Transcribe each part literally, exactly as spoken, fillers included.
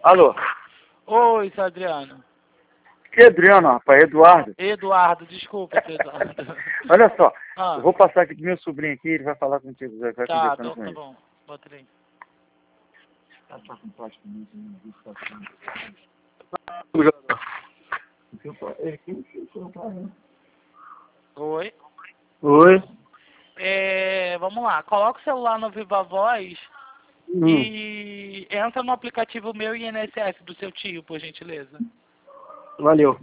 Alô? Oi, seu Adriano. Que Adriano, rapaz? Eduardo. Eduardo, desculpa, seu Eduardo. Olha só, Ah, eu vou passar aqui pro meu sobrinho aqui, ele vai falar contigo, vai vai tá, conversando tá, com tá ele. bom. Bota ele aí. Oi. Oi? É, vamos lá, coloca o celular no Viva Voz Hum. e entra no aplicativo meu I N S S do seu tio, por gentileza. Valeu.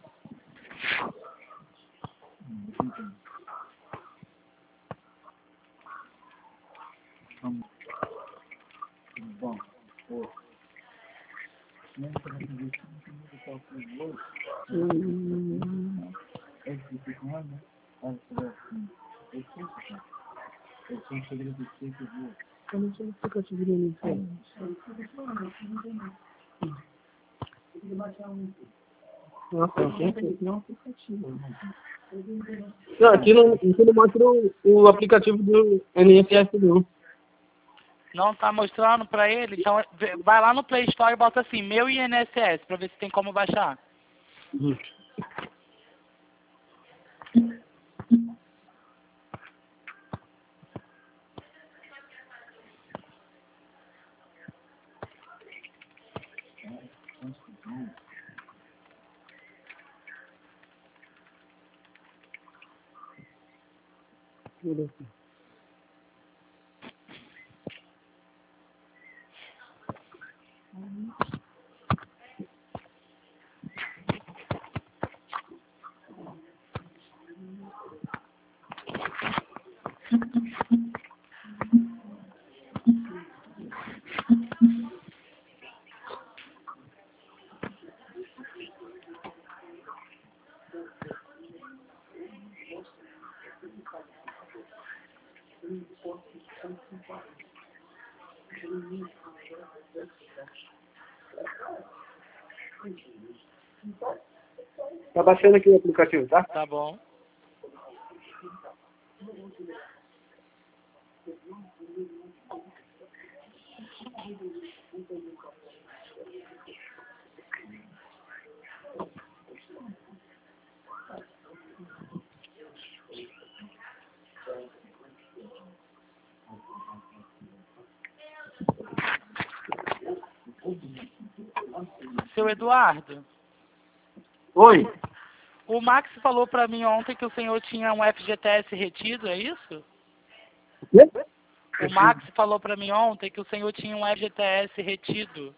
Não, aqui não, aqui não mostra o, o aplicativo do N S S não. Não tá mostrando pra ele? Então vê- vai lá no Play Store e bota assim, meu I N S S, pra ver se tem como baixar. Uhum. Tá baixando aqui o aplicativo, tá? Tá bom. Seu Eduardo, Oi? o Max falou pra mim ontem que o senhor tinha um F G T S retido, é isso? O Max falou pra mim ontem que o senhor tinha um F G T S retido.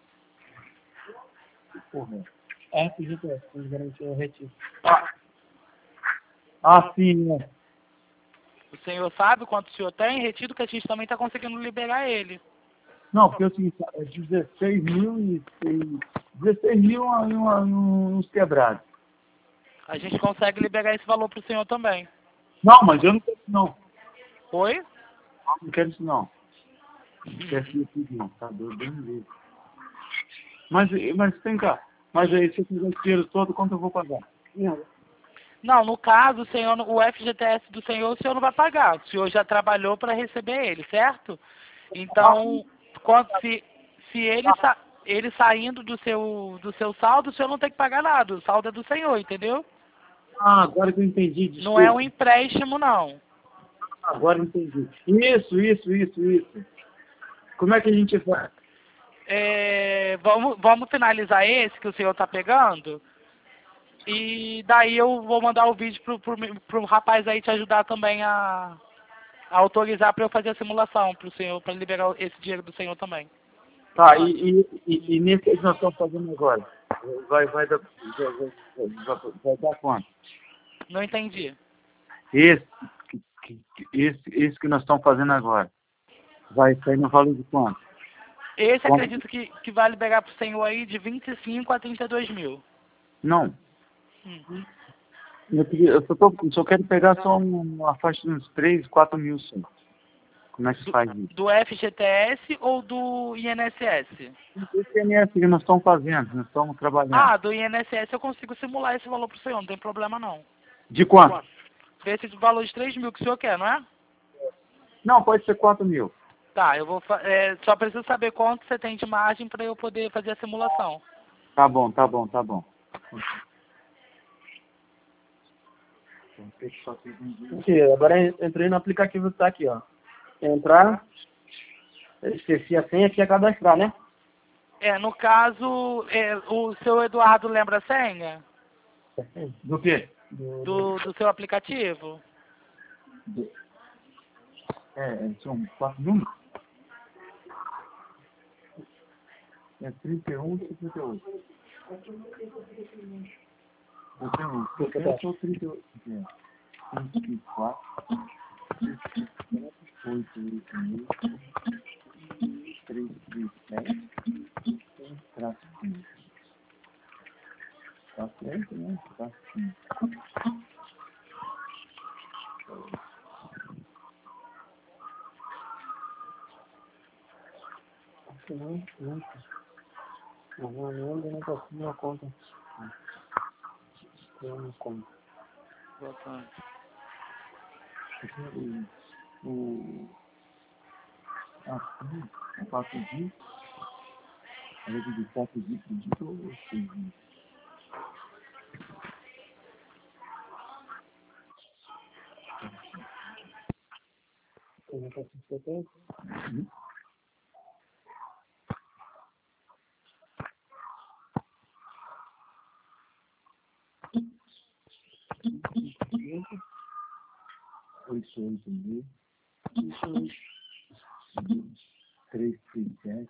É, F G T S, tem garantia retiro. Ah, ah sim, né? O senhor sabe quanto o senhor tem retido, que a gente também tá conseguindo liberar ele. Não, porque é o seguinte, é dezesseis mil e... e- dezesseis mil e uma- uns quebrados. A gente consegue liberar esse valor pro senhor também. Não, mas eu não quero isso não. Oi? Não quero isso não. Não quero isso não, tá doido, bem mesmo. Mas, mas vem cá, mas aí se eu fizer esse dinheiro todo, quanto eu vou pagar? Não, no caso, o senhor, o F G T S do senhor, o senhor não vai pagar. O senhor já trabalhou para receber ele, certo? Então, quando, se, se ele, sa, ele saindo do seu, do seu saldo, o senhor não tem que pagar nada. O saldo é do senhor, entendeu? Ah, agora que eu entendi, desculpa. Não é um empréstimo, não. Agora eu entendi. Isso, isso, isso, isso. Como é que a gente faz? É, vamos, vamos finalizar esse que o senhor está pegando. E daí eu vou mandar o vídeo pro, pro, pro rapaz aí te ajudar também a, a autorizar para eu fazer a simulação pro senhor, para liberar esse dinheiro do senhor também. Tá, e, e, e, e nesse que nós estamos fazendo agora? Vai, vai, dar, vai, vai, vai, vai dar quanto? Não entendi. Esse, que, que, esse, esse que nós estamos fazendo agora. Vai sair no valor de quanto? Esse Quanto? acredito que, que vai liberar pro senhor aí de vinte e cinco a trinta e dois mil. Não. Hum. Eu, queria- eu só, tô, eu só quero pegar só uma faixa de uns três, quatro mil só. Como é que se faz isso? Do F G T S ou do I N S S? Esse I N S que nós estamos fazendo, nós estamos trabalhando. Ah, do I N S S eu consigo simular esse valor pro senhor, não tem problema não. De quanto? Esse valor de três mil que o senhor quer, não é? Não, pode ser quatro mil. Tá, eu vou fa- é, só preciso saber quanto você tem de margem para eu poder fazer a simulação. Tá bom, tá bom, tá bom. Aqui, agora eu entrei no aplicativo que tá aqui, ó. Entrar, eu esqueci a senha, aqui é cadastrar, né? É, no caso, é, o seu Eduardo lembra a senha Do quê? do, do seu aplicativo? É, são quatro números? É trinta e um, cinquenta e oito. Eu tenho sessenta ou trinta e oito? É. vinte e quatro, oito, oito, três, três, sete, traço cinco. Tá certo, né? Traço cinco. Não, não. Não, não, não, não posso uma conta. Tem uma conta. Voltando. O... Aqui, é quatro dias. A rede de quatro dias, acredito, ou seis dias? Tem uma conta de setenta. Hum? Oito, oito, mil. Três, três, sete.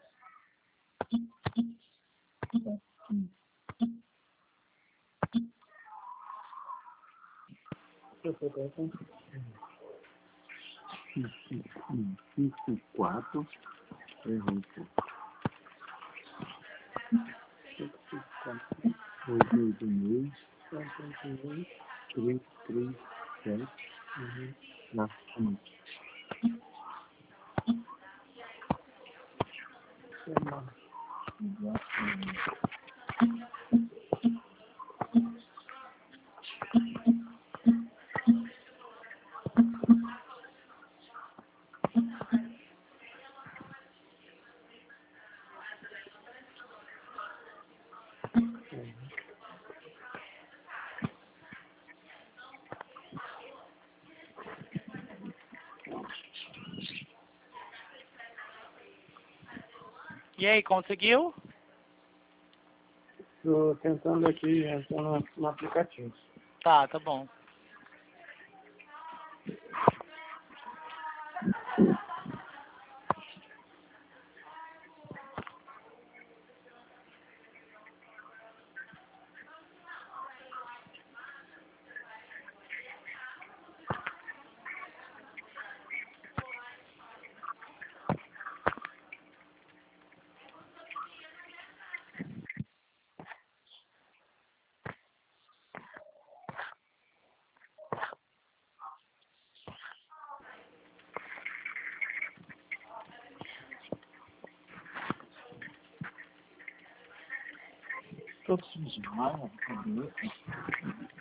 Cinco, quatro. Errou, pô. Oito, oito, mil. Três, três, sete. Na cinco. E aí, conseguiu? Estou tentando aqui entrar no, no aplicativo. Tá, tá bom. Todos os maus, cabeça.